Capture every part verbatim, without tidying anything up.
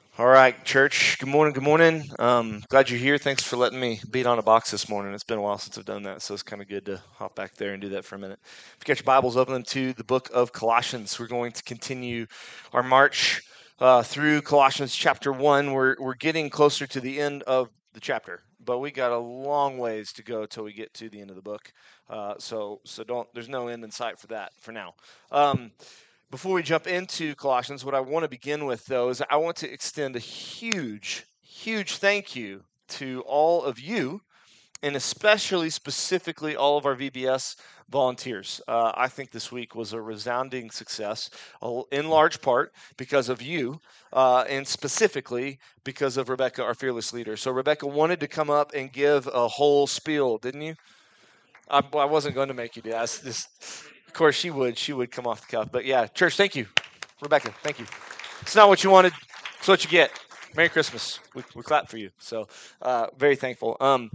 All right, church. Good morning. Good morning. Um, glad you're here. Thanks for letting me beat on a box this morning. It's been a while since I've done that, so it's kind of good to hop back there and do that for a minute. If you got your Bibles, open them to the book of Colossians. We're going to continue our march uh, through Colossians chapter one. We're we're getting closer to the end of the chapter, but we got a long ways to go till we get to the end of the book. Uh, so so don't. There's no end in sight for that for now. Um, before we jump into Colossians, what I want to begin with, though, is I want to extend a huge, huge thank you to all of you, and especially specifically all of our V B S volunteers. Uh, I think this week was a resounding success, in large part because of you, uh, and specifically because of Rebecca, our fearless leader. So, Rebecca wanted to come up and give a whole spiel, didn't you? I, I wasn't going to make you do that. It's just, of course, she would. She would come off the cuff. But yeah, church, thank you. Rebecca, thank you. It's not what you wanted. It's what you get. Merry Christmas. We, we clap for you. So uh, very thankful. Um,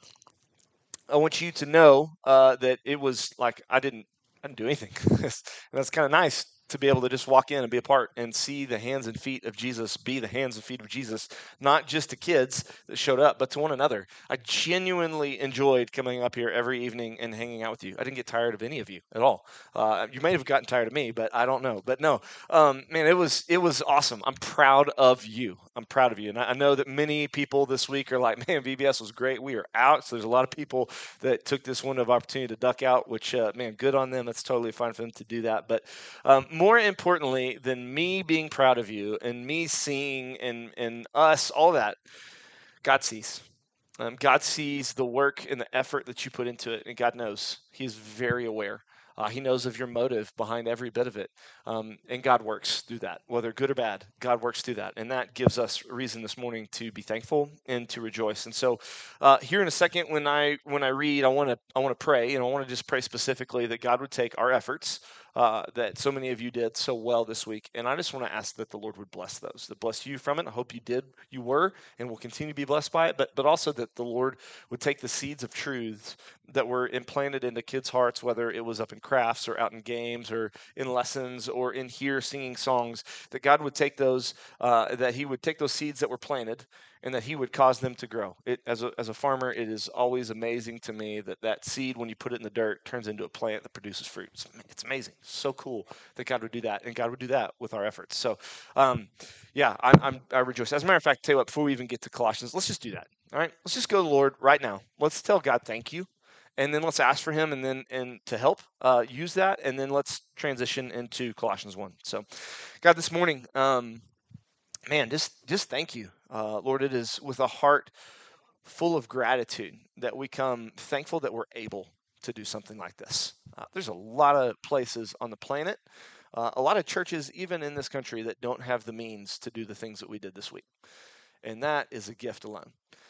I want you to know uh, that it was like I didn't I didn't do anything. And that's kind of nice to be able to just walk in and be a part and see the hands and feet of Jesus, be the hands and feet of Jesus, not just to kids that showed up, but to one another. I genuinely enjoyed coming up here every evening and hanging out with you. I didn't get tired of any of you at all. Uh, you may have gotten tired of me, but I don't know. But no, um, man, it was it was awesome. I'm proud of you. I'm proud of you, and I, I know that many people this week are like, "Man, V B S was great. We are out." So there's a lot of people that took this window of opportunity to duck out, which, uh, man, good on them. It's totally fine for them to do that. But um, more importantly than me being proud of you and me seeing and, and us, all that, God sees. Um, God sees the work and the effort that you put into it, and God knows. He is very aware. Uh, he knows of your motive behind every bit of it, um, and God works through that, whether good or bad. God works through that, and that gives us reason this morning to be thankful and to rejoice. And so, uh, here in a second, when I when I read, I want to I want to pray, and I want to just pray specifically that God would take our efforts uh, that so many of you did so well this week, and I just want to ask that the Lord would bless those, that bless you from it. I hope you did, you were, and will continue to be blessed by it, but but also that the Lord would take the seeds of truths that were implanted into kids' hearts, whether it was up in crafts or out in games or in lessons or in here singing songs, that God would take those, uh, that He would take those seeds that were planted and that He would cause them to grow. It, as a as a farmer, it is always amazing to me that that seed, when you put it in the dirt, turns into a plant that produces fruit. It's, it's amazing. It's so cool that God would do that, and God would do that with our efforts. So, um, yeah, I, I'm I rejoice. As a matter of fact, tell you what, before we even get to Colossians, let's just do that. All right, let's just go to the Lord right now. Let's tell God thank you, and then let's ask for Him, and then and to help uh, use that, and then let's transition into Colossians one. So, God, this morning, um, man, just just thank you, uh, Lord. It is with a heart full of gratitude that we come thankful that we're able to do something like this. Uh, there's a lot of places on the planet, uh, a lot of churches, even in this country, that don't have the means to do the things that we did this week. And that is a gift alone.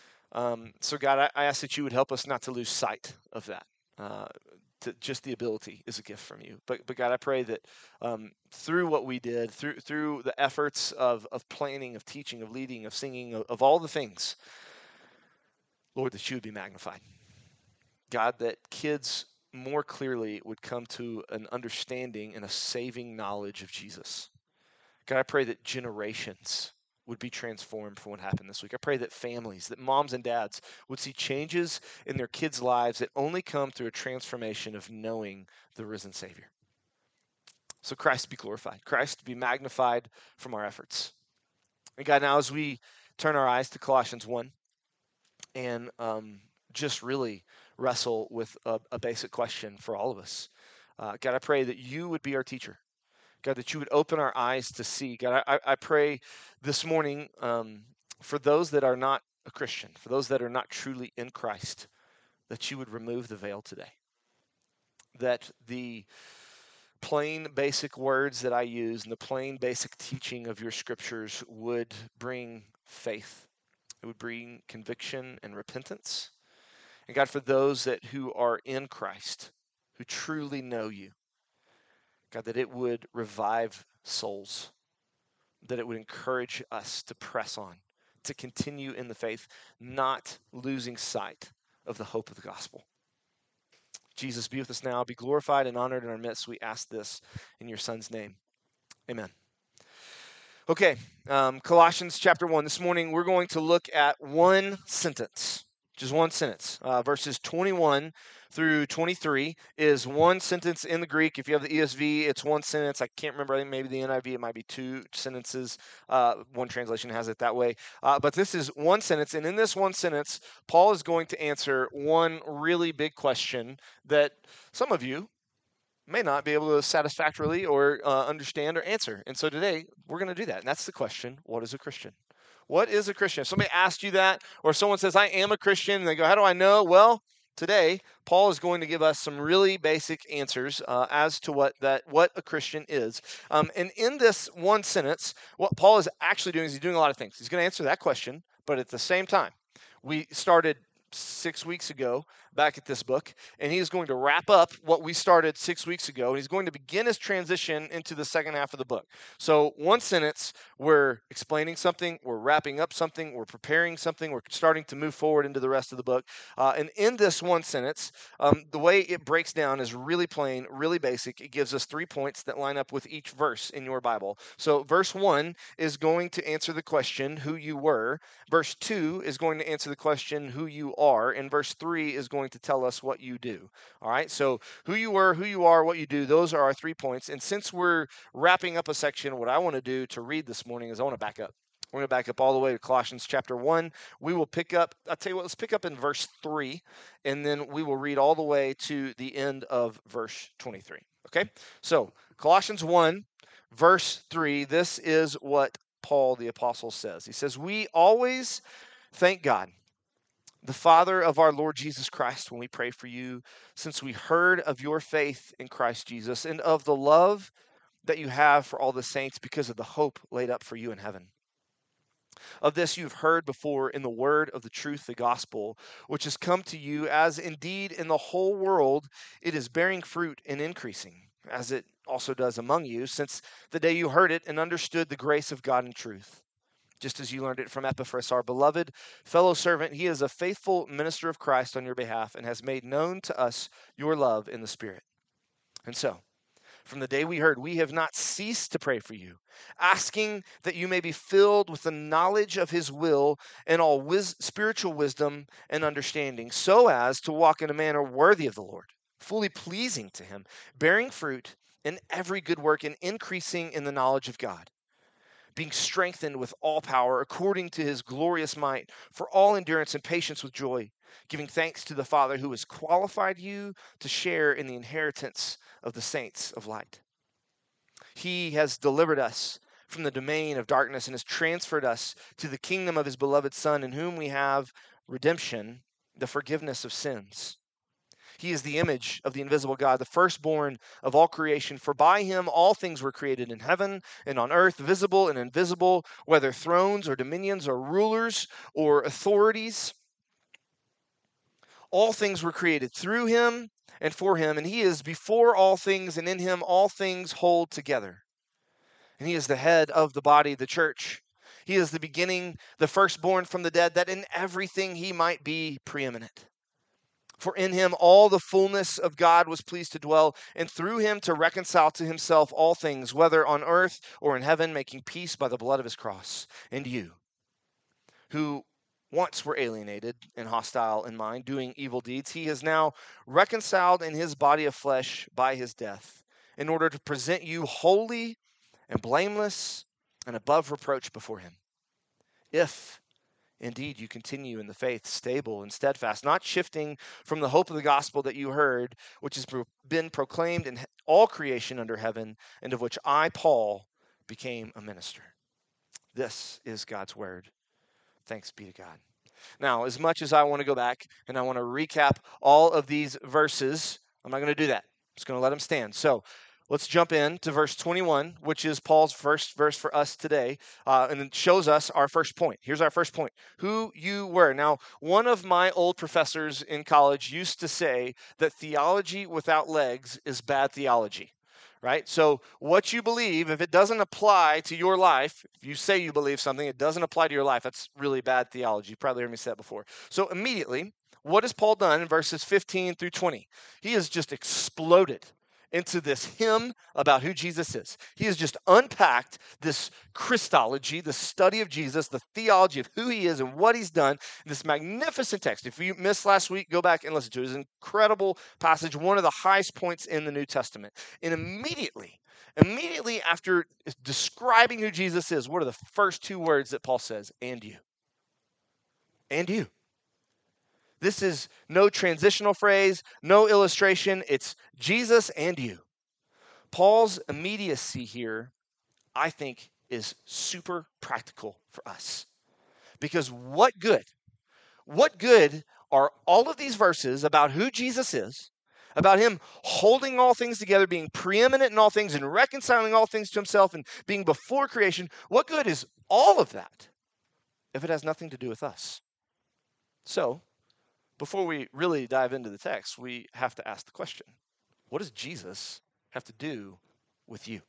Um, so, God, I, I ask that you would help us not to lose sight of that. Uh, to just the ability is a gift from you. But, but God, I pray that um, through what we did, through through the efforts of of planning, of teaching, of leading, of singing, of, of all the things, Lord, that you would be magnified. God, that kids more clearly would come to an understanding and a saving knowledge of Jesus. God, I pray that generations would be transformed from what happened this week. I pray that families, that moms and dads would see changes in their kids' lives that only come through a transformation of knowing the risen Savior. So Christ be glorified, Christ be magnified from our efforts. And God, now as we turn our eyes to Colossians one and um, just really wrestle with a, a basic question for all of us, uh, God, I pray that you would be our teacher. God, that you would open our eyes to see. God, I, I pray this morning um, for those that are not a Christian, for those that are not truly in Christ, that you would remove the veil today. That the plain basic words that I use and the plain basic teaching of your scriptures would bring faith. It would bring conviction and repentance. And God, for those that who are in Christ, who truly know you, God, that it would revive souls, that it would encourage us to press on, to continue in the faith, not losing sight of the hope of the gospel. Jesus, be with us now. Be glorified and honored in our midst. We ask this in your Son's name. Amen. Okay, um, Colossians chapter one. This morning we're going to look at one sentence, just one sentence. Uh, verses twenty-one through twenty-three is one sentence in the Greek. If you have the E S V, it's one sentence. I can't remember. I think maybe the N I V, it might be two sentences. Uh, one translation has it that way. Uh, but this is one sentence. And in this one sentence, Paul is going to answer one really big question that some of you may not be able to satisfactorily or uh, understand or answer. And so today we're going to do that. And that's the question: what is a Christian? What is a Christian? If somebody asked you that, or someone says, I am a Christian, and they go, how do I know? Well, today Paul is going to give us some really basic answers uh, as to what that what a Christian is. Um, and in this one sentence, what Paul is actually doing is he's doing a lot of things. He's going to answer that question, but at the same time, we started six weeks ago back at this book, and he is going to wrap up what we started six weeks ago, and he's going to begin his transition into the second half of the book. So one sentence, we're explaining something, we're wrapping up something, we're preparing something, we're starting to move forward into the rest of the book. Uh, and in this one sentence, um, the way it breaks down is really plain, really basic. It gives us three points that line up with each verse in your Bible. So verse one is going to answer the question, who you were. Verse two is going to answer the question, who you are. And verse three is going to tell us what you do. All right, so who you were, who you are, what you do, those are our three points. And since we're wrapping up a section, what I want to do to read this morning is I want to back up. We're going to back up all the way to Colossians chapter one. We will pick up, I'll tell you what, let's pick up in verse three, and then we will read all the way to the end of verse twenty-three. Okay, so Colossians one, verse three, this is what Paul the Apostle says. He says, we always thank God, the Father of our Lord Jesus Christ, when we pray for you, since we heard of your faith in Christ Jesus and of the love that you have for all the saints because of the hope laid up for you in heaven. Of this you've heard before in the word of the truth, the gospel, which has come to you, as indeed in the whole world it is bearing fruit and increasing, as it also does among you, since the day you heard it and understood the grace of God in truth. Just as you learned it from Epaphras, our beloved fellow servant, he is a faithful minister of Christ on your behalf and has made known to us your love in the Spirit. And so, from the day we heard, we have not ceased to pray for you, asking that you may be filled with the knowledge of his will and all wis- spiritual wisdom and understanding, so as to walk in a manner worthy of the Lord, fully pleasing to him, bearing fruit in every good work and increasing in the knowledge of God, being strengthened with all power according to his glorious might, for all endurance and patience with joy, giving thanks to the Father who has qualified you to share in the inheritance of the saints of light. He has delivered us from the domain of darkness and has transferred us to the kingdom of his beloved Son, in whom we have redemption, the forgiveness of sins. He is the image of the invisible God, the firstborn of all creation. For by him all things were created in heaven and on earth, visible and invisible, whether thrones or dominions or rulers or authorities. All things were created through him and for him, and he is before all things, and in him all things hold together. And he is the head of the body, the church. He is the beginning, the firstborn from the dead, that in everything he might be preeminent. For in him all the fullness of God was pleased to dwell, and through him to reconcile to himself all things, whether on earth or in heaven, making peace by the blood of his cross. And you, who once were alienated and hostile in mind, doing evil deeds, he is now reconciled in his body of flesh by his death, in order to present you holy and blameless and above reproach before him. If indeed, you continue in the faith, stable and steadfast, not shifting from the hope of the gospel that you heard, which has been proclaimed in all creation under heaven, and of which I, Paul, became a minister. This is God's word. Thanks be to God. Now, as much as I want to go back and I want to recap all of these verses, I'm not going to do that. I'm just going to let them stand. So, let's jump in to verse twenty-one, which is Paul's first verse for us today, uh, and it shows us our first point. Here's our first point: who you were. Now, one of my old professors in college used to say that theology without legs is bad theology. Right? So what you believe, if it doesn't apply to your life, if you say you believe something, it doesn't apply to your life, that's really bad theology. You've probably heard me say that before. So immediately, what has Paul done in verses fifteen through twenty? He has just exploded into this hymn about who Jesus is. He has just unpacked this Christology, the study of Jesus, the theology of who he is and what he's done in this magnificent text. If you missed last week, go back and listen to it. It's an incredible passage, one of the highest points in the New Testament. And immediately, immediately after describing who Jesus is, what are the first two words that Paul says? And you. And you. This is no transitional phrase, no illustration. It's Jesus and you. Paul's immediacy here, I think, is super practical for us. Because what good, what good are all of these verses about who Jesus is, about him holding all things together, being preeminent in all things and reconciling all things to himself and being before creation? What good is all of that if it has nothing to do with us? So, before we really dive into the text, we have to ask the question, what does Jesus have to do with you?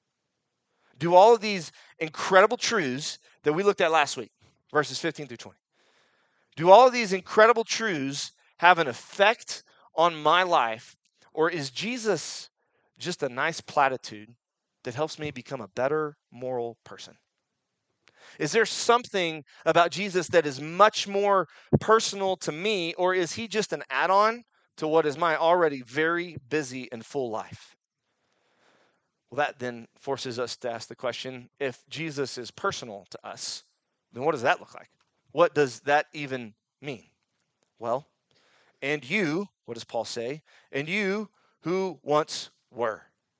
Do all of these incredible truths that we looked at last week, verses fifteen through twenty, do all of these incredible truths have an effect on my life, or is Jesus just a nice platitude that helps me become a better moral person? Is there something about Jesus that is much more personal to me, or is he just an add-on to what is my already very busy and full life? Well, that then forces us to ask the question, if Jesus is personal to us, then what does that look like? What does that even mean? Well, and you, what does Paul say? And you who once were.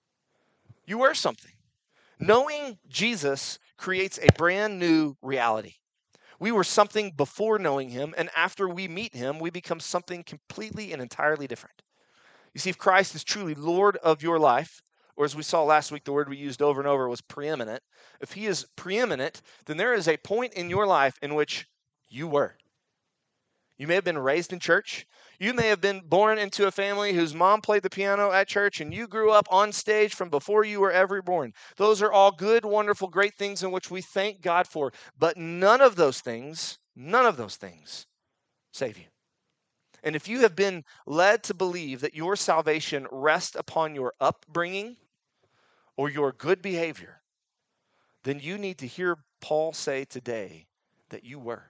You were something. Knowing Jesus creates a brand new reality. We were something before knowing him, and after we meet him, we become something completely and entirely different. You see, if Christ is truly Lord of your life, or as we saw last week, the word we used over and over was preeminent. If he is preeminent, then there is a point in your life in which you were. You may have been raised in church. You may have been born into a family whose mom played the piano at church, and you grew up on stage from before you were ever born. Those are all good, wonderful, great things in which we thank God for. But none of those things, none of those things save you. And if you have been led to believe that your salvation rests upon your upbringing or your good behavior, then you need to hear Paul say today that you were.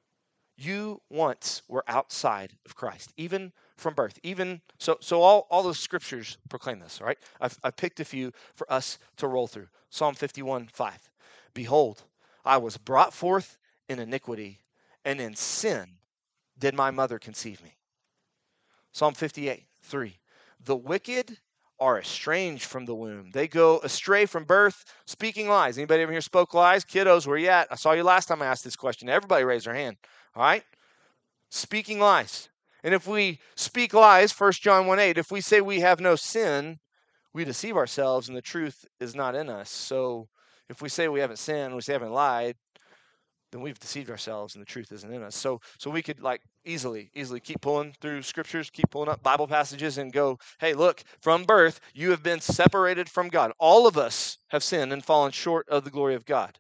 You once were outside of Christ, even from birth. Even so, so all, all those scriptures proclaim this, all right? I've, I've picked a few for us to roll through. Psalm fifty-one, five. Behold, I was brought forth in iniquity, and in sin did my mother conceive me. Psalm fifty-eight, three. The wicked are estranged from the womb. They go astray from birth, speaking lies. Anybody ever here spoke lies? Kiddos, where you at? I saw you last time I asked this question. Everybody raise their hand. All right? Speaking lies. And if we speak lies, First John one eight, if we say we have no sin, we deceive ourselves and the truth is not in us. So if we say we haven't sinned, we say we haven't lied, then we've deceived ourselves and the truth isn't in us. So so we could like easily, easily keep pulling through scriptures, keep pulling up Bible passages and go, hey, look, from birth, you have been separated from God. All of us have sinned and fallen short of the glory of God.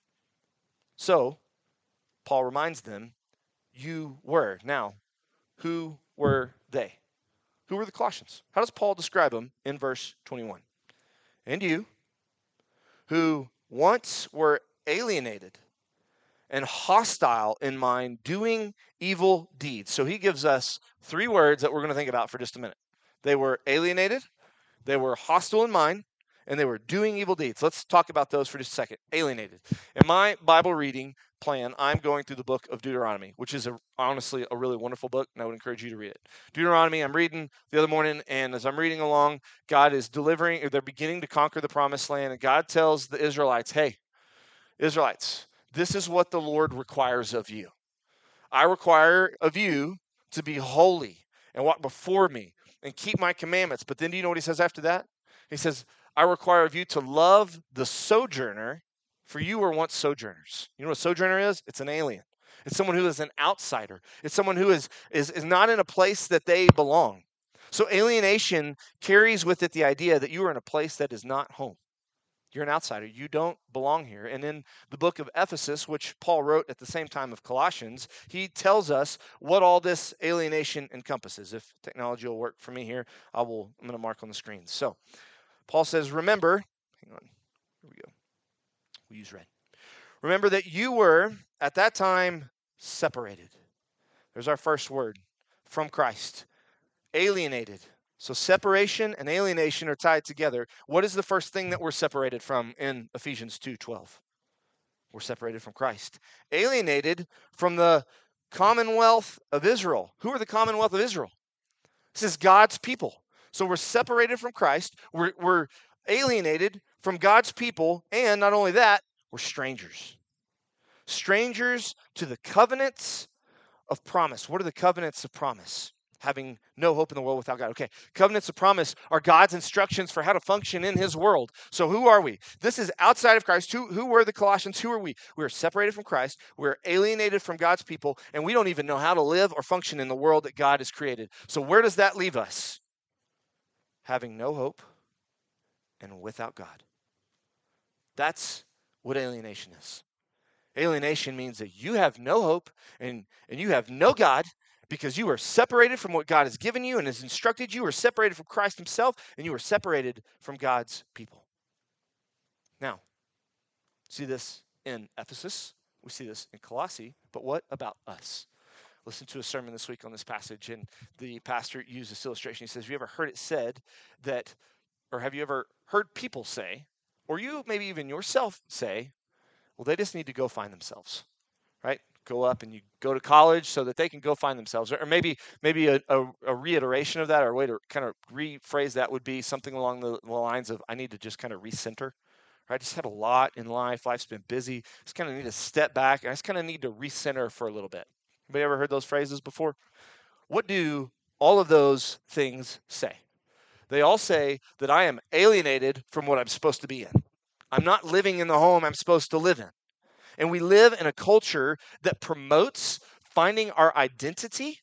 So Paul reminds them, you were. Now, who were they? Who were the Colossians? How does Paul describe them in verse twenty-one? And you, who once were alienated and hostile in mind, doing evil deeds. So he gives us three words that we're going to think about for just a minute. They were alienated, they were hostile in mind, and they were doing evil deeds. Let's talk about those for just a second. Alienated. In my Bible reading plan, I'm going through the book of Deuteronomy, which is a, honestly a really wonderful book, and I would encourage you to read it. Deuteronomy, I'm reading the other morning, and as I'm reading along, God is delivering, or they're beginning to conquer the promised land, and God tells the Israelites, hey, Israelites, this is what the Lord requires of you. I require of you to be holy and walk before me and keep my commandments. But then do you know what he says after that? He says, I require of you to love the sojourner, for you were once sojourners. You know what a sojourner is? It's an alien. It's someone who is an outsider. It's someone who is, is, is not in a place that they belong. So alienation carries with it the idea that you are in a place that is not home. You're an outsider. You don't belong here. And in the book of Ephesus, which Paul wrote at the same time of Colossians, he tells us what all this alienation encompasses. If technology will work for me here, I will, I'm going to mark on the screen. So Paul says, remember, hang on, here we go. We use red. Remember that you were at that time separated. There's our first word, from Christ. Alienated. So separation and alienation are tied together. What is the first thing that we're separated from in Ephesians two twelve? We're separated from Christ. Alienated from the commonwealth of Israel. Who are the commonwealth of Israel? This is God's people. So we're separated from Christ. We're, we're alienated from God's people. And not only that, we're strangers. Strangers to the covenants of promise. What are the covenants of promise? Having no hope in the world without God. Okay, covenants of promise are God's instructions for how to function in his world. So who are we? This is outside of Christ. Who, who were the Colossians? Who are we? We are separated from Christ. We're alienated from God's people, and we don't even know how to live or function in the world that God has created. So where does that leave us? Having no hope and without God. That's what alienation is. Alienation means that you have no hope and, and you have no God because you are separated from what God has given you and has instructed you. You are separated from Christ himself, and you are separated from God's people. Now, see this in Ephesus. We see this in Colossae. But what about us? Listen to a sermon this week on this passage, and the pastor used this illustration. He says, have you ever heard it said that, or have you ever heard people say, or you maybe even yourself say, well, they just need to go find themselves, right? Go up and you go to college so that they can go find themselves. Or maybe maybe a, a, a reiteration of that, or a way to kind of rephrase that would be something along the lines of, I need to just kind of recenter, right? I just had a lot in life. Life's been busy. Just kind of need to step back. I just kind of need to recenter for a little bit. Anybody ever heard those phrases before? What do all of those things say? They all say that I am alienated from what I'm supposed to be in. I'm not living in the home I'm supposed to live in. And we live in a culture that promotes finding our identity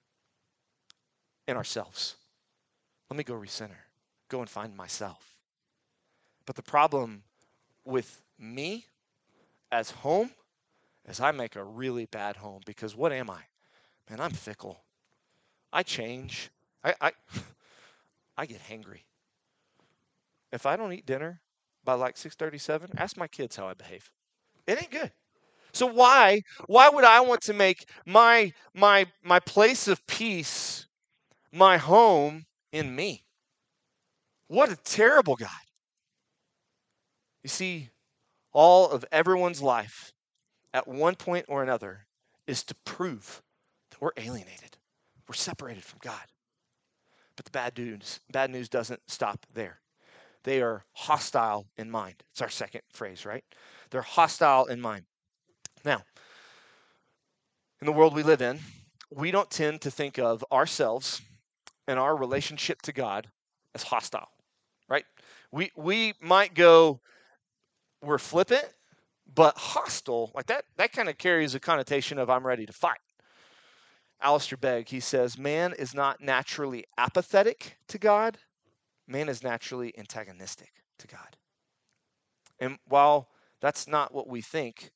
in ourselves. Let me go recenter, go and find myself. But the problem with me as home is I make a really bad home, because what am I? Man, I'm fickle. I change. I I, I get hangry. If I don't eat dinner by like six thirty-seven, ask my kids how I behave. It ain't good. So why why would I want to make my my my place of peace, my home, in me? What a terrible God. You see, all of everyone's life at one point or another is to prove that we're alienated. We're separated from God. But the bad news, bad news doesn't stop there. They are hostile in mind. It's our second phrase, right? They're hostile in mind. Now, in the world we live in, we don't tend to think of ourselves and our relationship to God as hostile, right? We we might go, we're flippant, but hostile, like that, that kind of carries a connotation of I'm ready to fight. Alistair Begg, he says, man is not naturally apathetic to God. Man is naturally antagonistic to God. And while that's not what we think,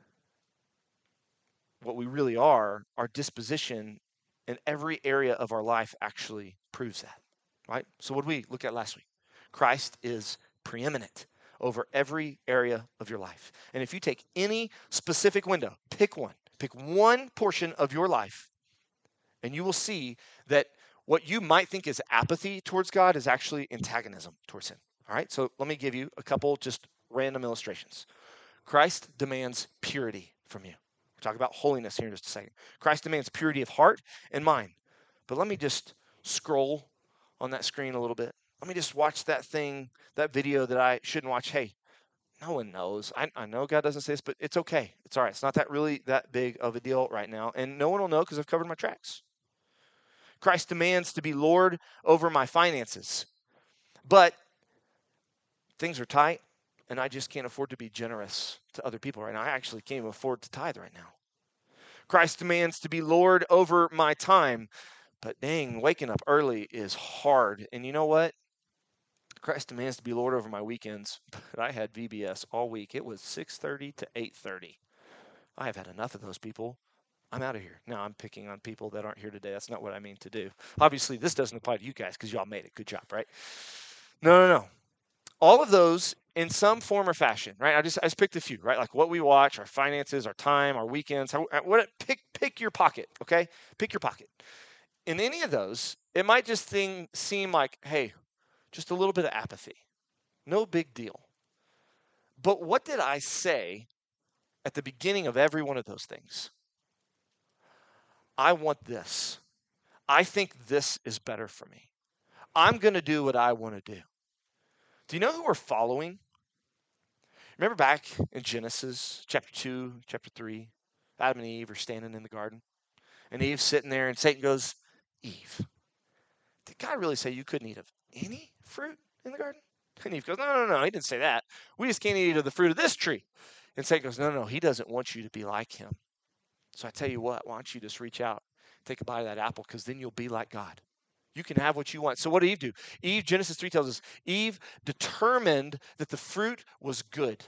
what we really are, our disposition in every area of our life actually proves that, right? So what did we look at last week? Christ is preeminent over every area of your life. And if you take any specific window, pick one, pick one portion of your life, and you will see that what you might think is apathy towards God is actually antagonism towards him. All right, so let me give you a couple just random illustrations. Christ demands purity from you. We'll talk about holiness here in just a second. Christ demands purity of heart and mind. But let me just scroll on that screen a little bit. Let me just watch that thing, that video that I shouldn't watch. Hey, no one knows. I, I know God doesn't say this, but it's okay. It's all right. It's not that really that big of a deal right now. And no one will know because I've covered my tracks. Christ demands to be Lord over my finances. But things are tight, and I just can't afford to be generous to other people right now. I actually can't even afford to tithe right now. Christ demands to be Lord over my time. But dang, waking up early is hard. And you know what? Christ demands to be Lord over my weekends, but I had V B S all week. It was six thirty to eight thirty. I have had enough of those people. I'm out of here. Now I'm picking on people that aren't here today. That's not what I mean to do. Obviously, this doesn't apply to you guys because y'all made it. Good job, right? No, no, no. All of those in some form or fashion, right? I just I just picked a few, right? Like what we watch, our finances, our time, our weekends. How, what pick pick your pocket, okay? Pick your pocket. In any of those, it might just thing seem like, hey, just a little bit of apathy. No big deal. But what did I say at the beginning of every one of those things? I want this. I think this is better for me. I'm going to do what I want to do. Do you know who we're following? Remember back in Genesis chapter two, chapter three, Adam and Eve are standing in the garden. And Eve's sitting there and Satan goes, Eve, did God really say you couldn't eat of any fruit in the garden? And Eve goes, no, no, no, he didn't say that. We just can't eat of the fruit of this tree. And Satan goes, no, no, no, he doesn't want you to be like him. So I tell you what, why don't you just reach out, take a bite of that apple, because then you'll be like God. You can have what you want. So what did Eve do? Eve, Genesis three tells us, Eve determined that the fruit was good.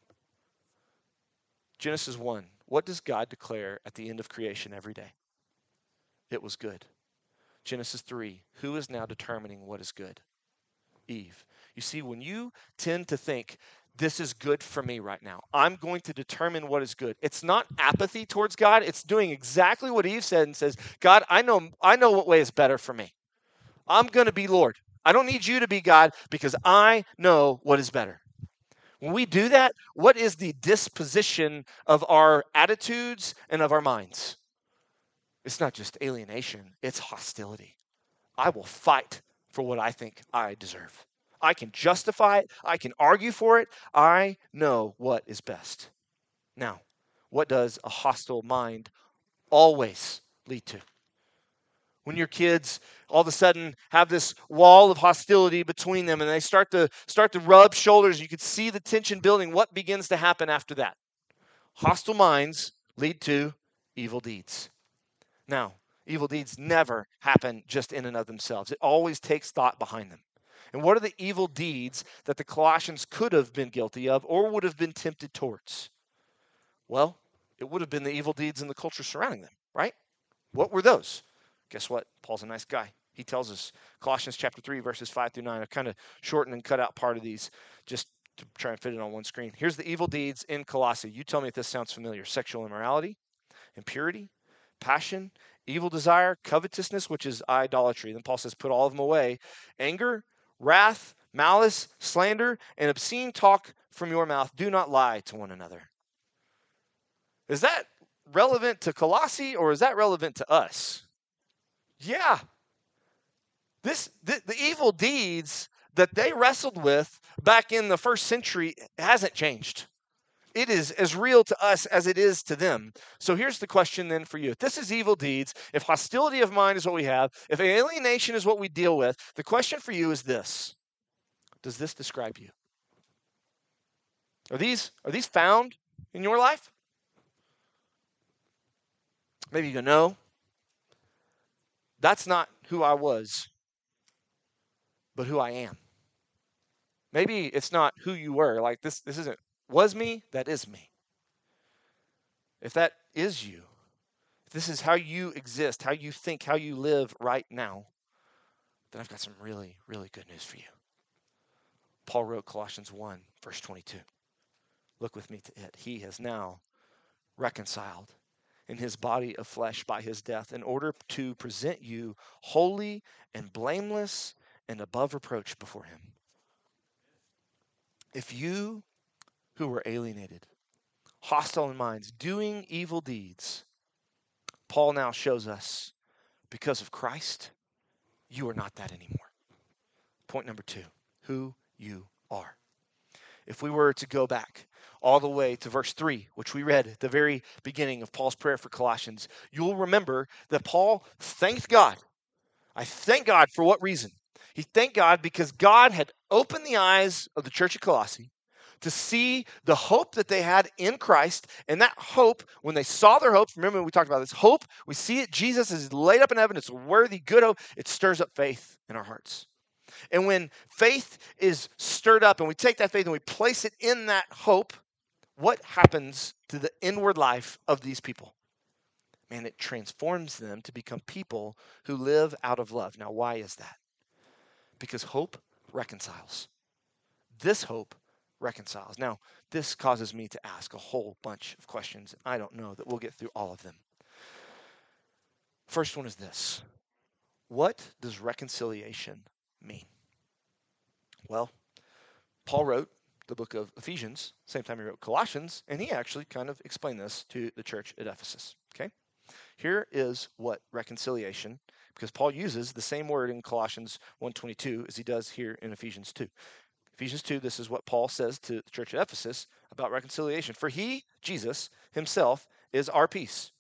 Genesis one, what does God declare at the end of creation every day? It was good. Genesis three, who is now determining what is good? Eve. You see, when you tend to think, this is good for me right now, I'm going to determine what is good. It's not apathy towards God. It's doing exactly what Eve said and says, God, I know, I know what way is better for me. I'm going to be Lord. I don't need you to be God because I know what is better. When we do that, what is the disposition of our attitudes and of our minds? It's not just alienation, it's hostility. I will fight for what I think I deserve. I can justify it. I can argue for it. I know what is best. Now, what does a hostile mind always lead to? When your kids all of a sudden have this wall of hostility between them and they start to start to rub shoulders, you can see the tension building. What begins to happen after that? Hostile minds lead to evil deeds. Now, evil deeds never happen just in and of themselves. It always takes thought behind them. And what are the evil deeds that the Colossians could have been guilty of or would have been tempted towards? Well, it would have been the evil deeds in the culture surrounding them, right? What were those? Guess what? Paul's a nice guy. He tells us, Colossians chapter three, verses five through nine. I've kind of shortened and cut out part of these just to try and fit it on one screen. Here's the evil deeds in Colossae. You tell me if this sounds familiar. Sexual immorality, impurity, passion, evil desire, covetousness, which is idolatry. Then Paul says, put all of them away. Anger, wrath, malice, slander, and obscene talk from your mouth. Do not lie to one another. Is that relevant to Colossae or is that relevant to us? Yeah. This the, the evil deeds that they wrestled with back in the first century hasn't changed. It is as real to us as it is to them. So here's the question then for you. If this is evil deeds, if hostility of mind is what we have, if alienation is what we deal with, the question for you is this. Does this describe you? Are these, are these found in your life? Maybe you go, no, that's not who I was, but who I am. Maybe it's not who you were. Like this, this isn't was me, that is me. If that is you, if this is how you exist, how you think, how you live right now, then I've got some really, really good news for you. Paul wrote Colossians one, verse twenty-two. Look with me to it. He has now reconciled in his body of flesh by his death in order to present you holy and blameless and above reproach before him. If you who were alienated, hostile in minds, doing evil deeds, Paul now shows us because of Christ, you are not that anymore. Point number two, who you are. If we were to go back all the way to verse three, which we read at the very beginning of Paul's prayer for Colossians, you'll remember that Paul thanked God. I thank God for what reason? He thanked God because God had opened the eyes of the church of Colossae to see the hope that they had in Christ. And that hope, when they saw their hope, remember we talked about this hope, we see it, Jesus is laid up in heaven, it's a worthy, good hope. It stirs up faith in our hearts. And when faith is stirred up and we take that faith and we place it in that hope, what happens to the inward life of these people? Man, it transforms them to become people who live out of love. Now, why is that? Because hope reconciles. This hope reconciles. Now, this causes me to ask a whole bunch of questions. I don't know that we'll get through all of them. First one is this. What does reconciliation mean? Well, Paul wrote the book of Ephesians, same time he wrote Colossians, and he actually kind of explained this to the church at Ephesus. Okay? Here is what reconciliation, because Paul uses the same word in Colossians one twenty-two as he does here in Ephesians two. Ephesians two, this is what Paul says to the church at Ephesus about reconciliation. For he, Jesus, himself, is our peace,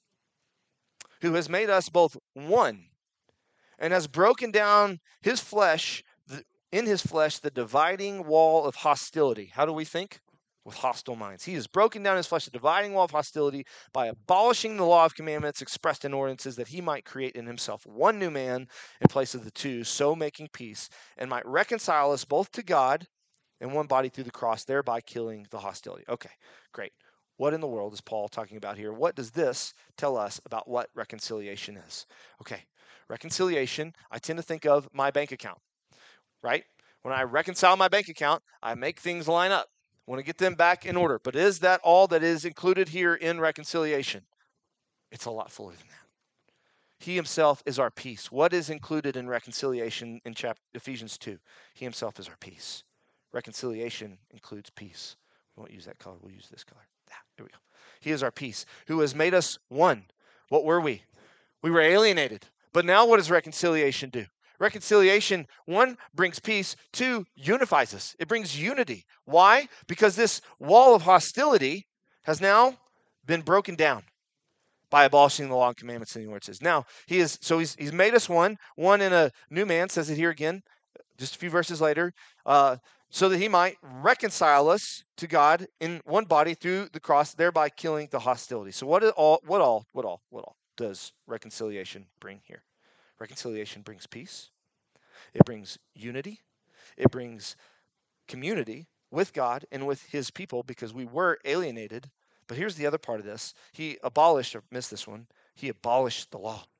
who has made us both one and has broken down his flesh, in his flesh, the dividing wall of hostility. How do we think? With hostile minds. He has broken down his flesh, the dividing wall of hostility, by abolishing the law of commandments expressed in ordinances, that he might create in himself one new man in place of the two, so making peace, and might reconcile us both to God in one body through the cross, thereby killing the hostility. Okay, great. What in the world is Paul talking about here? What does this tell us about what reconciliation is? Okay, reconciliation, I tend to think of my bank account, right? When I reconcile my bank account, I make things line up. I want to get them back in order. But is that all that is included here in reconciliation? It's a lot fuller than that. He himself is our peace. What is included in reconciliation in chapter Ephesians two? He himself is our peace. Reconciliation includes peace. We won't use that color. We'll use this color. Ah, there we go. He is our peace, who has made us one. What were we? We were alienated. But now what does reconciliation do? Reconciliation, one, brings peace. Two, unifies us. It brings unity. Why? Because this wall of hostility has now been broken down by abolishing the law and commandments in the ordinances. Now, he is so he's he's made us one, one in a new man, says it here again, just a few verses later, uh, so that he might reconcile us to God in one body through the cross, thereby killing the hostility. So what all, what all, what all, what all does reconciliation bring here? Reconciliation brings peace. It brings unity. It brings community with God and with his people, because we were alienated. But here's the other part of this. He abolished, or missed this one, he abolished the law.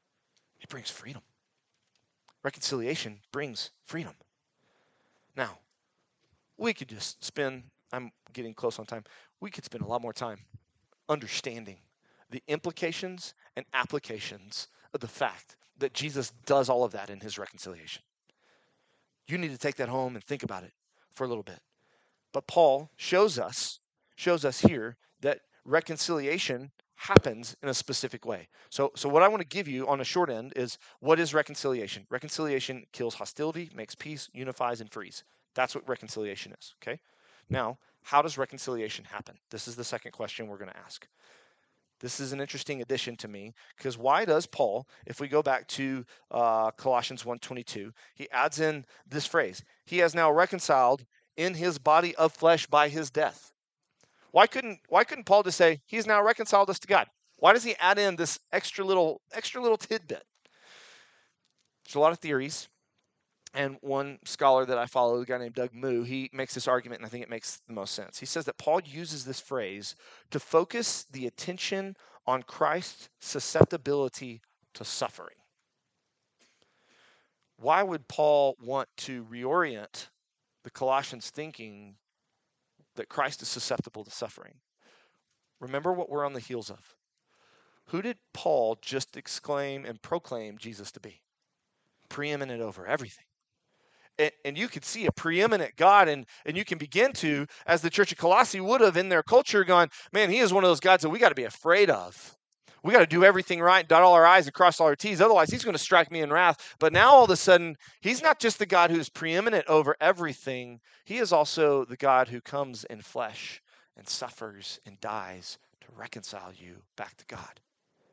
It brings freedom. Reconciliation brings freedom. Now, we could just spend, I'm getting close on time, we could spend a lot more time understanding the implications and applications of the fact that Jesus does all of that in his reconciliation. You need to take that home and think about it for a little bit. But Paul shows us, shows us here that reconciliation happens in a specific way. So, so what I want to give you on a short end is, what is reconciliation? Reconciliation kills hostility, makes peace, unifies, and frees. That's what reconciliation is, okay? Now, how does reconciliation happen? This is the second question we're going to ask. This is an interesting addition to me, because why does Paul, if we go back to uh, Colossians one twenty-two, he adds in this phrase, he has now reconciled in his body of flesh by his death. Why couldn't why couldn't Paul just say, he's now reconciled us to God? Why does he add in this extra little extra little tidbit? There's a lot of theories. And one scholar that I follow, a guy named Doug Moo, he makes this argument, and I think it makes the most sense. He says that Paul uses this phrase to focus the attention on Christ's susceptibility to suffering. Why would Paul want to reorient the Colossians' thinking that Christ is susceptible to suffering? Remember what we're on the heels of. Who did Paul just exclaim and proclaim Jesus to be? Preeminent over everything. And, and you could see a preeminent God, and, and you can begin to, as the church of Colossae would have in their culture, gone, man, he is one of those gods that we got to be afraid of. We got to do everything right, dot all our I's and cross all our T's. Otherwise, he's going to strike me in wrath. But now all of a sudden, he's not just the God who's preeminent over everything. He is also the God who comes in flesh and suffers and dies to reconcile you back to God.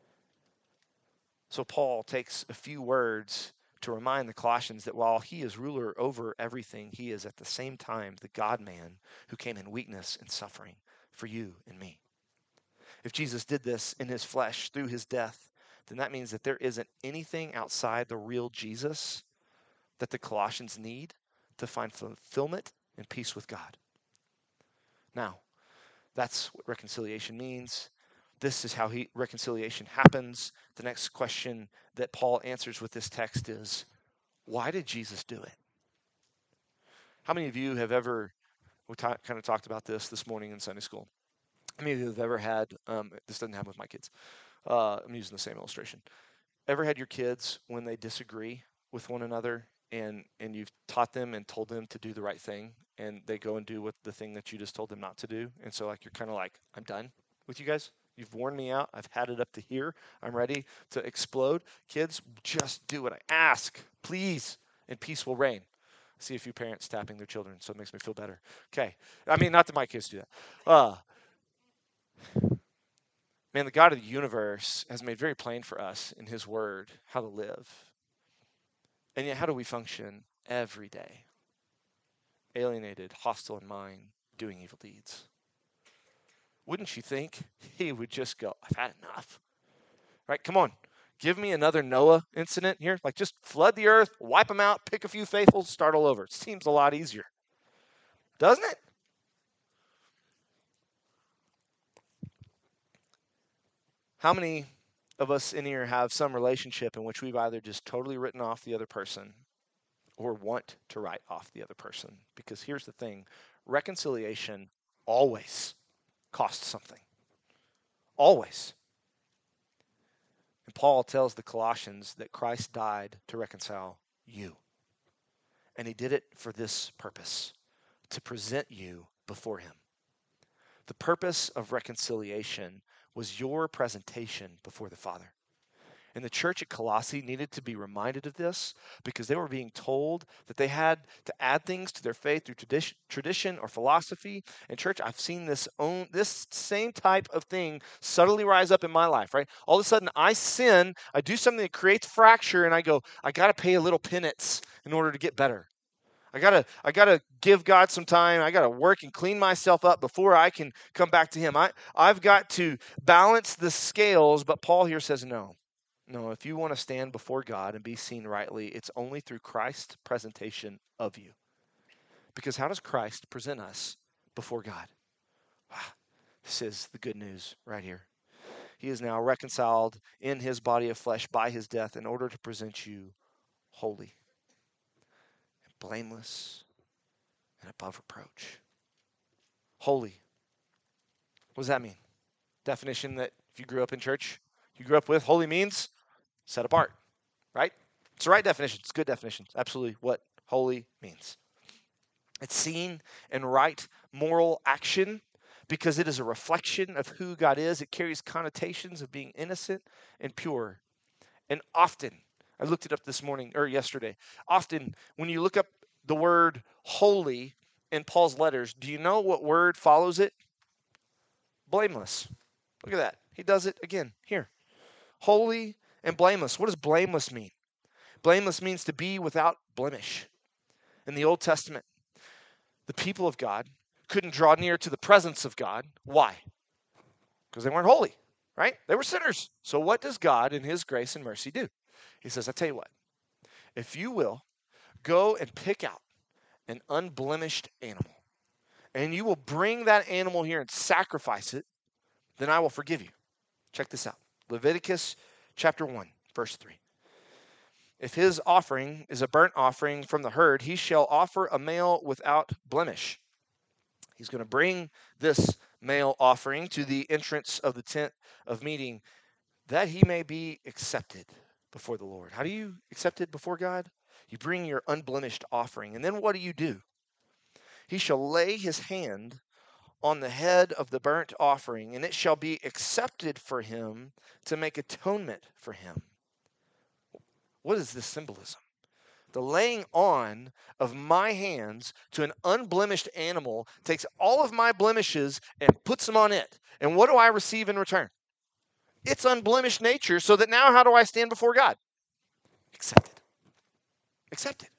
So Paul takes a few words to remind the Colossians that while he is ruler over everything, he is at the same time the God-man who came in weakness and suffering for you and me. If Jesus did this in his flesh through his death, then that means that there isn't anything outside the real Jesus that the Colossians need to find fulfillment and peace with God. Now, that's what reconciliation means. This is how he, reconciliation happens. The next question that Paul answers with this text is, why did Jesus do it? How many of you have ever, we t- kind of talked about this this morning in Sunday school. How many of you have ever had, um, this doesn't happen with my kids. Uh, I'm using the same illustration. Ever had your kids when they disagree with one another and, and you've taught them and told them to do the right thing and they go and do what the thing that you just told them not to do? And so like you're kind of like, I'm done with you guys. You've worn me out. I've had it up to here. I'm ready to explode. Kids, just do what I ask, please, and peace will reign. I see a few parents tapping their children, so it makes me feel better. Okay. I mean, not that my kids do that. Uh, man, the God of the universe has made very plain for us in his word how to live. And yet, how do we function every day? Alienated, hostile in mind, doing evil deeds. Wouldn't you think he would just go, I've had enough? Right? Come on. Give me another Noah incident here. Like just flood the earth, wipe them out, pick a few faithfuls, start all over. It seems a lot easier. Doesn't it? How many of us in here have some relationship in which we've either just totally written off the other person or want to write off the other person? Because here's the thing, reconciliation always costs something. Always. And Paul tells the Colossians that Christ died to reconcile you. And he did it for this purpose, to present you before him. The purpose of reconciliation was your presentation before the Father. And the church at Colossae needed to be reminded of this because they were being told that they had to add things to their faith through tradition, tradition or philosophy. And church, I've seen this own this same type of thing subtly rise up in my life, right? All of a sudden I sin, I do something that creates fracture, and I go, I got to pay a little penance in order to get better. I gotta, I gotta give God some time. I gotta work and clean myself up before I can come back to him. I, I've got to balance the scales, but Paul here says no. No, if you want to stand before God and be seen rightly, it's only through Christ's presentation of you. Because how does Christ present us before God? This is the good news right here. He is now reconciled in his body of flesh by his death in order to present you holy, and blameless, and above reproach. Holy. What does that mean? Definition that if you grew up in church, you grew up with, holy means set apart, right? It's the right definition. It's a good definition. It's absolutely what holy means. It's seen in right moral action because it is a reflection of who God is. It carries connotations of being innocent and pure. And often, I looked it up this morning or yesterday, often when you look up the word holy in Paul's letters, do you know what word follows it? Blameless. Look at that. He does it again here. Holy and blameless. What does blameless mean? Blameless means to be without blemish. In the Old Testament, the people of God couldn't draw near to the presence of God. Why? Because they weren't holy, right? They were sinners. So what does God in his grace and mercy do? He says, I tell you what, if you will go and pick out an unblemished animal, and you will bring that animal here and sacrifice it, then I will forgive you. Check this out. Leviticus chapter one, verse three. If his offering is a burnt offering from the herd, he shall offer a male without blemish. He's going to bring this male offering to the entrance of the tent of meeting that he may be accepted before the Lord. How do you accept it before God? You bring your unblemished offering. And then what do you do? He shall lay his hand on the head of the burnt offering, and it shall be accepted for him to make atonement for him. What is this symbolism? The laying on of my hands to an unblemished animal takes all of my blemishes and puts them on it. And what do I receive in return? Its unblemished nature, so that now how do I stand before God? Accepted. Accepted.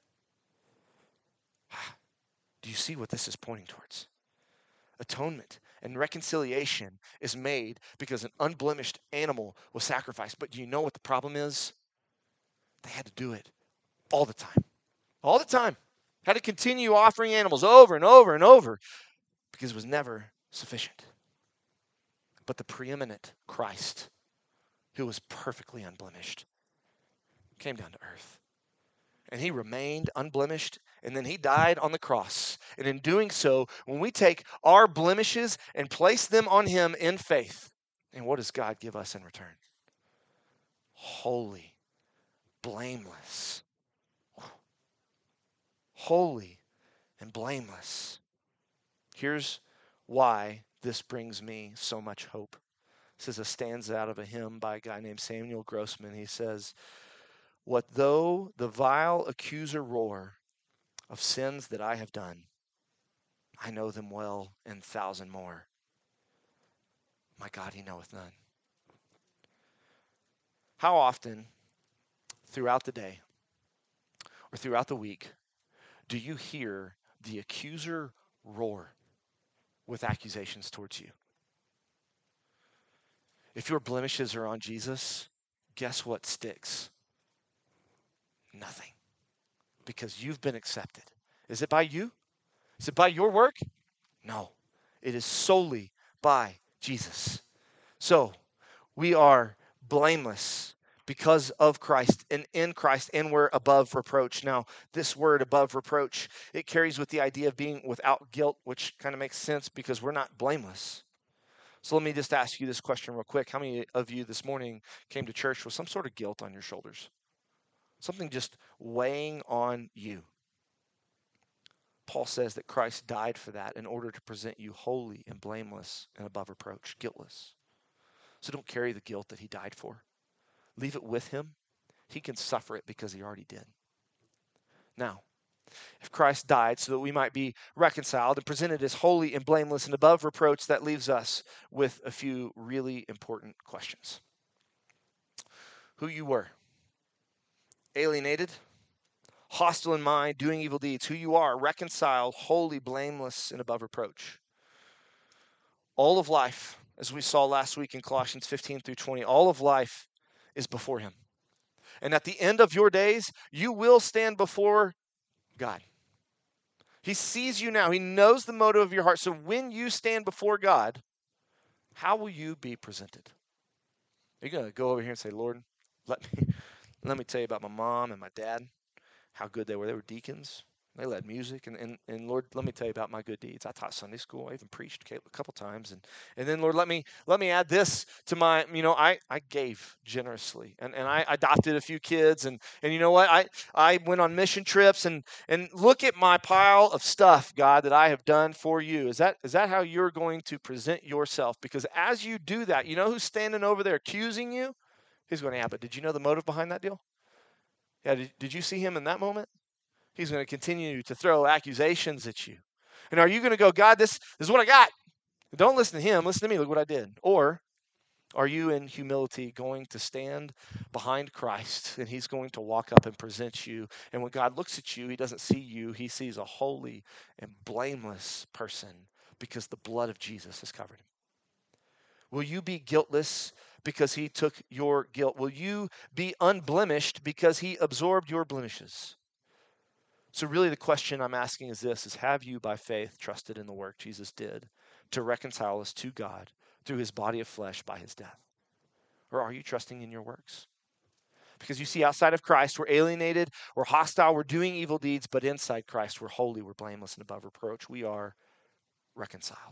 Do you see what this is pointing towards? Atonement and reconciliation is made because an unblemished animal was sacrificed. But do you know what the problem is? They had to do it all the time. all the time. Had to continue offering animals over and over and over because it was never sufficient. But the preeminent Christ, who was perfectly unblemished, came down to earth. And he remained unblemished, and then he died on the cross. And in doing so, when we take our blemishes and place them on him in faith, and what does God give us in return? Holy, blameless. Holy and blameless. Here's why this brings me so much hope. This is a stanza out of a hymn by a guy named Samuel Grossman. He says, "What though the vile accuser roar of sins that I have done, I know them well and thousand more. My God, he knoweth none." How often throughout the day or throughout the week do you hear the accuser roar with accusations towards you? If your blemishes are on Jesus, guess what sticks? Nothing. Because you've been accepted. Is it by you? Is it by your work? No. It is solely by Jesus. So, we are blameless because of Christ and in Christ, and we're above reproach. Now, this word above reproach, it carries with the idea of being without guilt, which kind of makes sense because we're not blameless. So let me just ask you this question real quick. How many of you this morning came to church with some sort of guilt on your shoulders? Something just weighing on you. Paul says that Christ died for that in order to present you holy and blameless and above reproach, guiltless. So don't carry the guilt that he died for. Leave it with him. He can suffer it because he already did. Now, if Christ died so that we might be reconciled and presented as holy and blameless and above reproach, that leaves us with a few really important questions. Who you were. Alienated, hostile in mind, doing evil deeds. Who you are, reconciled, holy, blameless, and above reproach. All of life, as we saw last week in Colossians fifteen through twenty, all of life is before him. And at the end of your days, you will stand before God. He sees you now. He knows the motive of your heart. So when you stand before God, how will you be presented? You're going to go over here and say, "Lord, let me, let me tell you about my mom and my dad, how good they were. They were deacons. They led music. And, and, and Lord, let me tell you about my good deeds. I taught Sunday school. I even preached a couple times. And, and then, Lord, let me let me add this to my, you know, I, I gave generously. And, and I adopted a few kids. And, and you know what? I, I went on mission trips. And, and look at my pile of stuff, God, that I have done for you. Is that is that how you're going to present yourself? Because as you do that, you know who's standing over there accusing you? He's going, "Yeah, but did you know the motive behind that deal? Yeah, did, did you see him in that moment? He's going to continue to throw accusations at you. And are you going to go, "God, this, this is what I got. Don't listen to him. Listen to me. Look what I did." Or are you in humility going to stand behind Christ and he's going to walk up and present you? And when God looks at you, he doesn't see you. He sees a holy and blameless person because the blood of Jesus has covered him. Will you be guiltless because he took your guilt? Will you be unblemished because he absorbed your blemishes? So really the question I'm asking is this, is have you by faith trusted in the work Jesus did to reconcile us to God through his body of flesh by his death? Or are you trusting in your works? Because you see, outside of Christ, we're alienated, we're hostile, we're doing evil deeds, but inside Christ, we're holy, we're blameless, and above reproach. We are reconciled.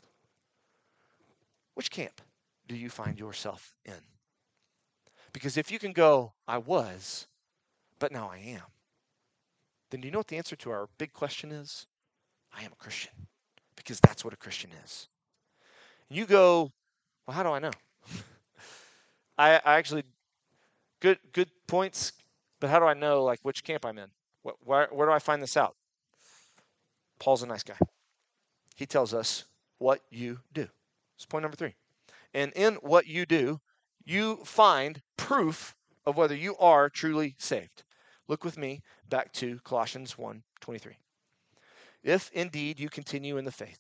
Which camp do you find yourself in? Because if you can go, "I was, but now I am," then do you know what the answer to our big question is? I am a Christian. Because that's what a Christian is. You go, "Well, how do I know?" I, I actually, good good points, but how do I know like which camp I'm in? What, where, where do I find this out? Paul's a nice guy. He tells us what you do. That's point number three. And in what you do, you find proof of whether you are truly saved. Look with me back to Colossians one twenty-three. If indeed you continue in the faith.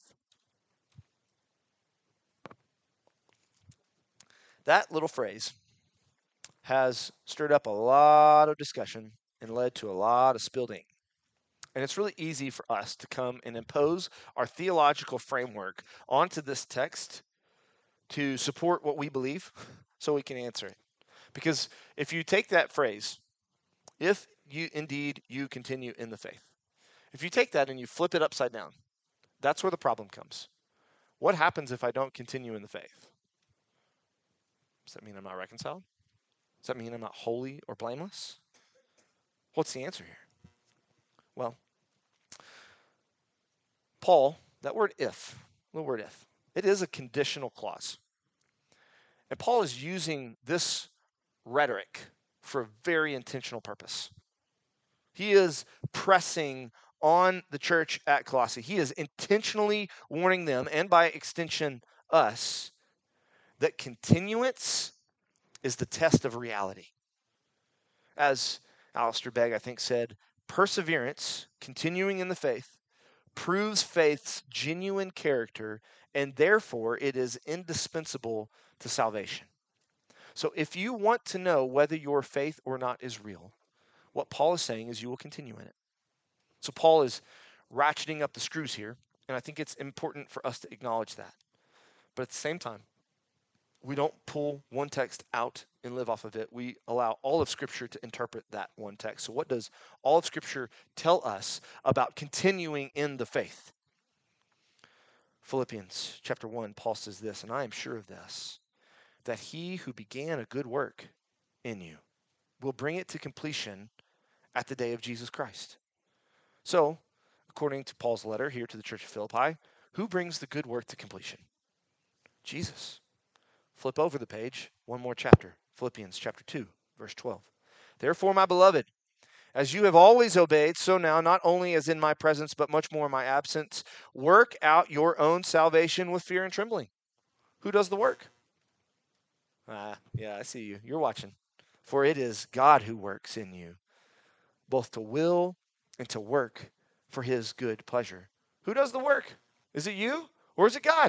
That little phrase has stirred up a lot of discussion and led to a lot of spilled ink. And it's really easy for us to come and impose our theological framework onto this text to support what we believe so we can answer it. Because if you take that phrase, if you indeed you continue in the faith, if you take that and you flip it upside down, that's where the problem comes. What happens if I don't continue in the faith? Does that mean I'm not reconciled? Does that mean I'm not holy or blameless? What's the answer here? Well, Paul, that word if, the word if, it is a conditional clause. And Paul is using this rhetoric for a very intentional purpose. He is pressing on the church at Colossae. He is intentionally warning them, and by extension us, that continuance is the test of reality. As Alistair Begg, I think, said, perseverance, continuing in the faith, proves faith's genuine character, and therefore it is indispensable to salvation. So if you want to know whether your faith or not is real, what Paul is saying is you will continue in it. So Paul is ratcheting up the screws here, and I think it's important for us to acknowledge that. But at the same time, we don't pull one text out and live off of it. We allow all of Scripture to interpret that one text. So what does all of Scripture tell us about continuing in the faith? Philippians chapter one, Paul says this, and I am sure of this, that he who began a good work in you will bring it to completion at the day of Jesus Christ. So, according to Paul's letter here to the church of Philippi, who brings the good work to completion? Jesus. Flip over the page, one more chapter, Philippians chapter two, verse twelve. Therefore, my beloved, as you have always obeyed, so now, not only as in my presence, but much more in my absence, work out your own salvation with fear and trembling. Who does the work? Ah, yeah, I see you. You're watching. For it is God who works in you, both to will and to work for his good pleasure. Who does the work? Is it you or is it God?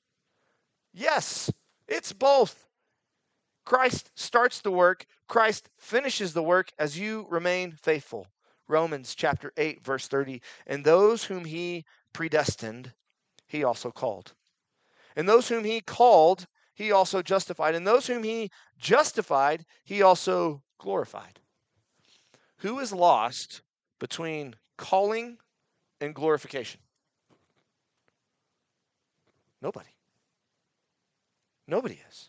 Yes, it's both. Christ starts the work. Christ finishes the work as you remain faithful. Romans chapter eight, verse thirty. And those whom he predestined, he also called. And those whom he called, he also justified. And those whom he justified, he also glorified. Who is lost between calling and glorification? Nobody. Nobody is.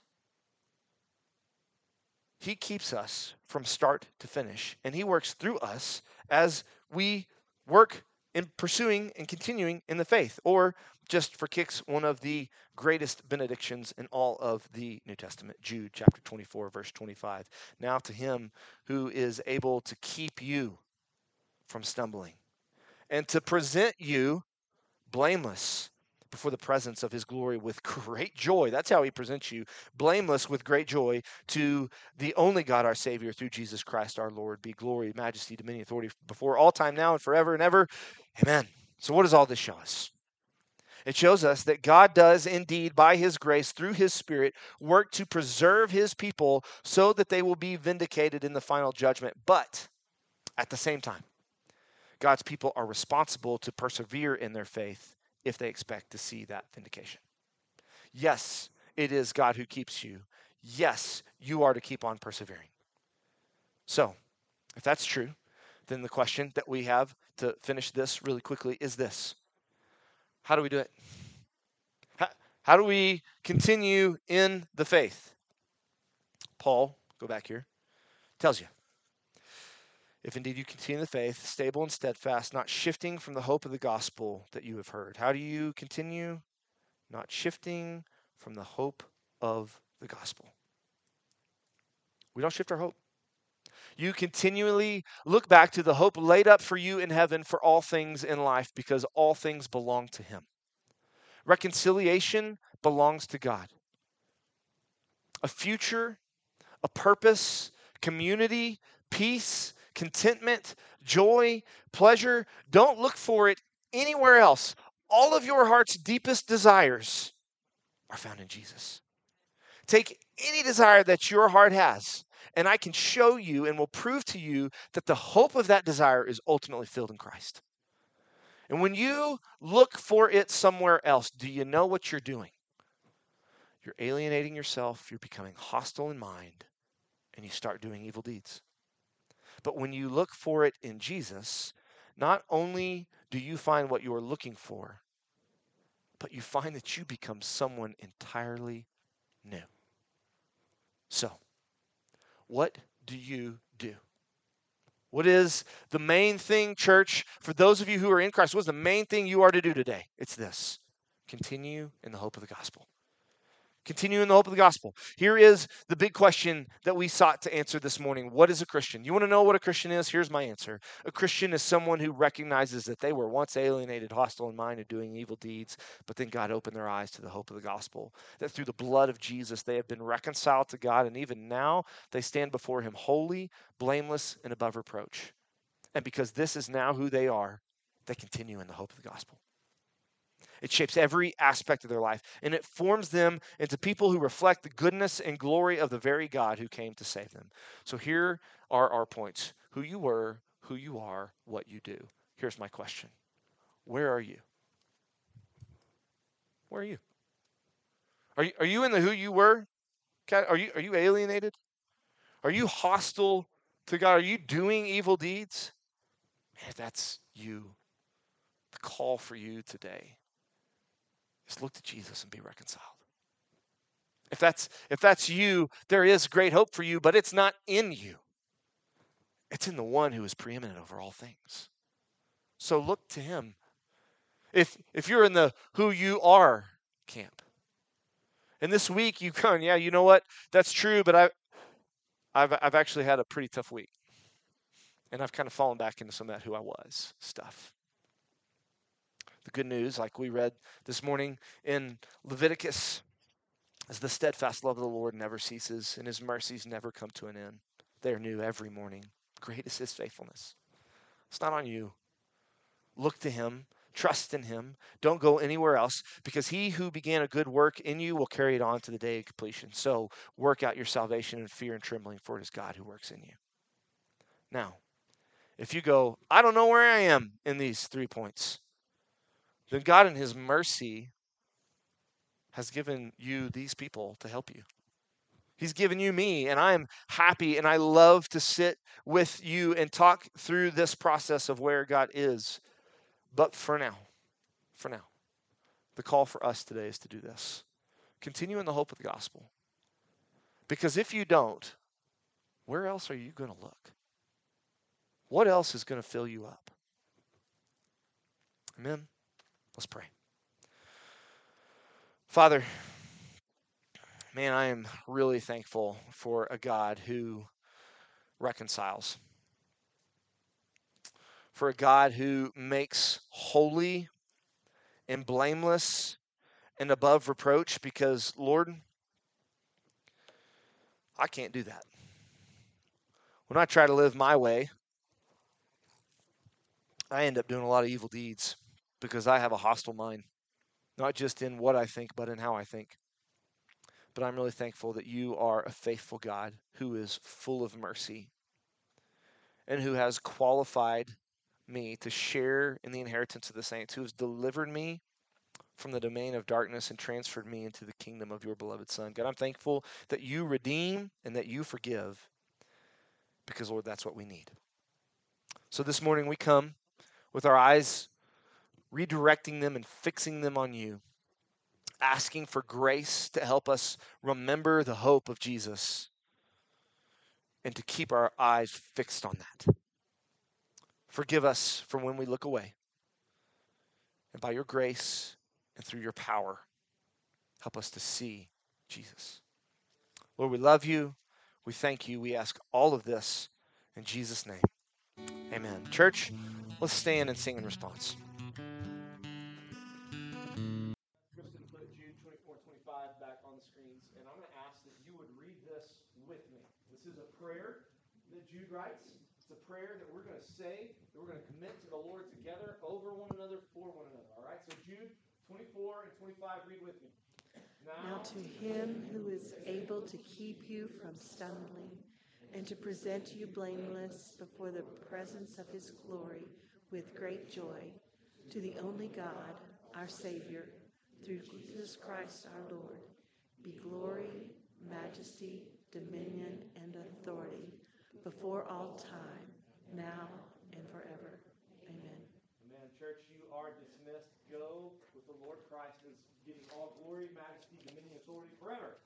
He keeps us from start to finish, and he works through us as we work in pursuing and continuing in the faith. Or, just for kicks, one of the greatest benedictions in all of the New Testament, Jude chapter twenty-four, verse twenty-five. Now to him who is able to keep you from stumbling and to present you blameless before the presence of his glory with great joy. That's how he presents you, blameless with great joy, to the only God, our Savior, through Jesus Christ our Lord, be glory, majesty, dominion, authority before all time now and forever and ever. Amen. So what does all this show us? It shows us that God does indeed, by his grace, through his Spirit, work to preserve his people so that they will be vindicated in the final judgment. But at the same time, God's people are responsible to persevere in their faith if they expect to see that vindication. Yes, it is God who keeps you. Yes, you are to keep on persevering. So, if that's true, then the question that we have to finish this really quickly is this. How do we do it? How, how do we continue in the faith? Paul, go back here, tells you. If indeed you continue in the faith, stable and steadfast, not shifting from the hope of the gospel that you have heard. How do you continue? Not shifting from the hope of the gospel. We don't shift our hope. You continually look back to the hope laid up for you in heaven for all things in life, because all things belong to him. Reconciliation belongs to God. A future, a purpose, community, peace, contentment, joy, pleasure. Don't look for it anywhere else. All of your heart's deepest desires are found in Jesus. Take any desire that your heart has, and I can show you and will prove to you that the hope of that desire is ultimately filled in Christ. And when you look for it somewhere else, do you know what you're doing? You're alienating yourself, you're becoming hostile in mind, and you start doing evil deeds. But when you look for it in Jesus, not only do you find what you're looking for, but you find that you become someone entirely new. So, what do you do? What is the main thing, church, for those of you who are in Christ? What's the main thing you are to do today? It's this: continue in the hope of the gospel. Continue in the hope of the gospel. Here is the big question that we sought to answer this morning. What is a Christian? You want to know what a Christian is? Here's my answer. A Christian is someone who recognizes that they were once alienated, hostile in mind, and doing evil deeds, but then God opened their eyes to the hope of the gospel. That through the blood of Jesus, they have been reconciled to God, and even now they stand before him holy, blameless, and above reproach. And because this is now who they are, they continue in the hope of the gospel. It shapes every aspect of their life, and it forms them into people who reflect the goodness and glory of the very God who came to save them. So here are our points: who you were, who you are, what you do. Here's my question: where are you? Where are you? Are you, are you in the who you were? Are you, are you alienated? Are you hostile to God? Are you doing evil deeds? Man, if that's you, the call for you today is look to Jesus and be reconciled. If that's if that's you, there is great hope for you, but it's not in you. It's in the one who is preeminent over all things. So look to him. If if you're in the who you are camp, and this week you've gone, yeah, you know what? That's true, but I I've I've actually had a pretty tough week. And I've kind of fallen back into some of that who I was stuff. The good news, like we read this morning in Leviticus, as the steadfast love of the Lord never ceases, and his mercies never come to an end. They are new every morning. Great is his faithfulness. It's not on you. Look to him. Trust in him. Don't go anywhere else, because he who began a good work in you will carry it on to the day of completion. So work out your salvation in fear and trembling, for it is God who works in you. Now, if you go, I don't know where I am in these three points, then God in his mercy has given you these people to help you. He's given you me, and I am happy, and I love to sit with you and talk through this process of where God is. But for now, for now, the call for us today is to do this. Continue in the hope of the gospel. Because if you don't, where else are you going to look? What else is going to fill you up? Amen? Let's pray. Father, man, I am really thankful for a God who reconciles. For a God who makes holy and blameless and above reproach, because, Lord, I can't do that. When I try to live my way, I end up doing a lot of evil deeds because I have a hostile mind, not just in what I think, but in how I think. But I'm really thankful that you are a faithful God who is full of mercy and who has qualified me to share in the inheritance of the saints, who has delivered me from the domain of darkness and transferred me into the kingdom of your beloved Son. God, I'm thankful that you redeem and that you forgive, because, Lord, that's what we need. So this morning we come with our eyes redirecting them and fixing them on you, asking for grace to help us remember the hope of Jesus and to keep our eyes fixed on that. Forgive us for when we look away. And by your grace and through your power, help us to see Jesus. Lord, we love you. We thank you. We ask all of this in Jesus' name. Amen. Church, let's stand and sing in response. Kristen put Jude twenty-four twenty-five back on the screens, and I'm going to ask that you would read this with me. This is a prayer that Jude writes. It's a prayer that we're going to say, that we're going to commit to the Lord together, over one another, for one another. All right? So Jude twenty-four and twenty-five, read with me. Now to him who is able to keep you from stumbling and to present you blameless before the presence of his glory with great joy, to the only God, our Savior, through Jesus Christ our Lord, be glory, majesty, dominion, and authority before all time, now and forever. Amen. Amen. Church, you are dismissed. Go with the Lord Christ, who's getting all glory, majesty, dominion, authority forever.